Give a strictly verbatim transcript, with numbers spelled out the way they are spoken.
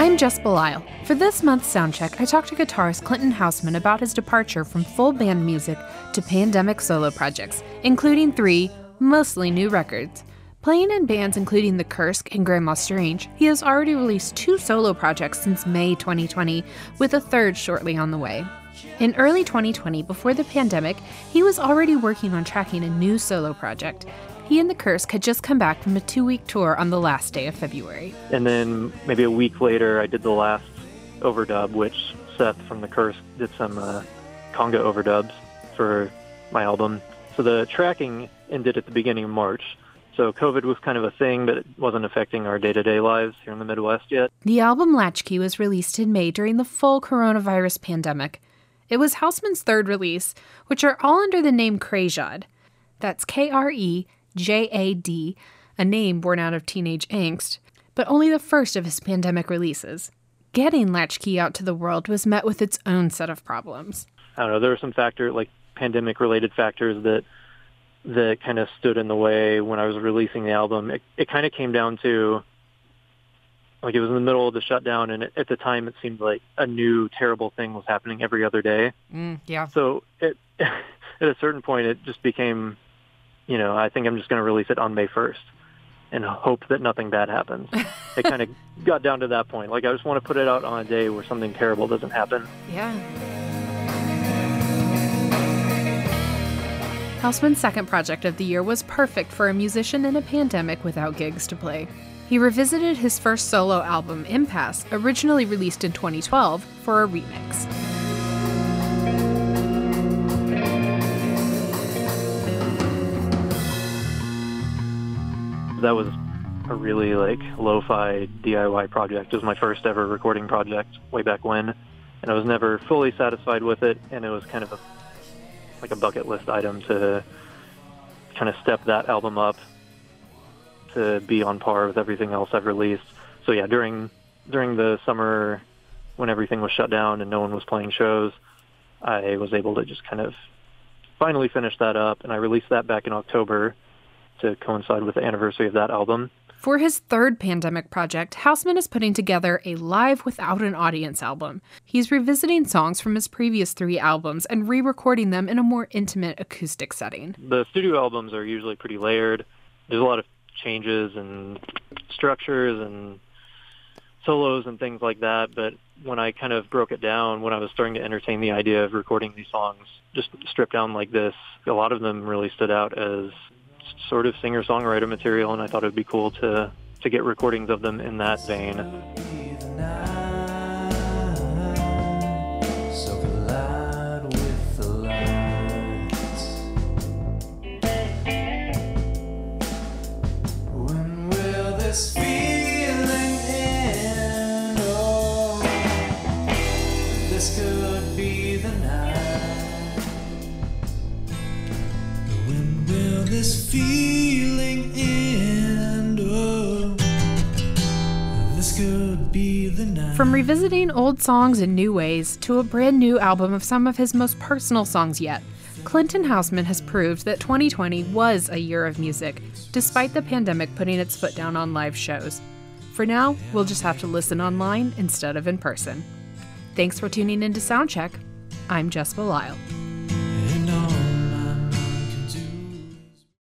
I'm Jess Belisle. For this month's Soundcheck, I talked to guitarist Clinton Hausman about his departure from full band music to pandemic solo projects, including three, mostly new records. Playing in bands including The Kursk and Grandma Strange, he has already released two solo projects since May twenty twenty, with a third shortly on the way. In early twenty twenty, before the pandemic, he was already working on tracking a new solo project. He and The Kursk had just come back from a two-week tour on the last day of February. And then maybe a week later, I did the last overdub, which Seth from The Kursk did some uh, conga overdubs for my album. So the tracking ended at the beginning of March. So COVID was kind of a thing, but it wasn't affecting our day-to-day lives here in the Midwest yet. The album Latchkey was released in May during the full coronavirus pandemic. It was Hausman's third release, which are all under the name Krejad. That's K R E J A D, a name born out of teenage angst, but only the first of his pandemic releases. Getting Latchkey out to the world was met with its own set of problems. I don't know, there were some factor, like pandemic-related factors that that kind of stood in the way when I was releasing the album. It, it kind of came down to, like, it was in the middle of the shutdown, and at the time it seemed like a new terrible thing was happening every other day. Mm, yeah. So it, at a certain point, it just became, you know, I think I'm just going to release it on May first and hope that nothing bad happens. It kind of got down to that point. Like, I just want to put it out on a day where something terrible doesn't happen. Yeah. Hausman's second project of the year was perfect for a musician in a pandemic without gigs to play. He revisited his first solo album, Impasse, originally released in twenty twelve, for a remix. That was a really, like, lo-fi D I Y project. It was my first ever recording project way back when, and I was never fully satisfied with it, and it was kind of a like a bucket list item to kind of step that album up to be on par with everything else I've released. So yeah, during during the summer when everything was shut down and no one was playing shows, I was able to just kind of finally finish that up, and I released that back in October to coincide with the anniversary of that album. For his third pandemic project, Hausman is putting together a live without an audience album. He's revisiting songs from his previous three albums and re-recording them in a more intimate acoustic setting. The studio albums are usually pretty layered. There's a lot of changes and structures and solos and things like that, but when I kind of broke it down, when I was starting to entertain the idea of recording these songs just stripped down like this, a lot of them really stood out as sort of singer-songwriter material, and I thought it would be cool to, to get recordings of them in that vein. When will this feeling end? Oh, this could be the night. When will this feeling end? Oh, this could be the night. From revisiting old songs in new ways to a brand new album of some of his most personal songs yet, Clinton Hausman has proved that twenty twenty was a year of music, despite the pandemic putting its foot down on live shows. For now, we'll just have to listen online instead of in person. Thanks for tuning in to Soundcheck. I'm Jess Belisle.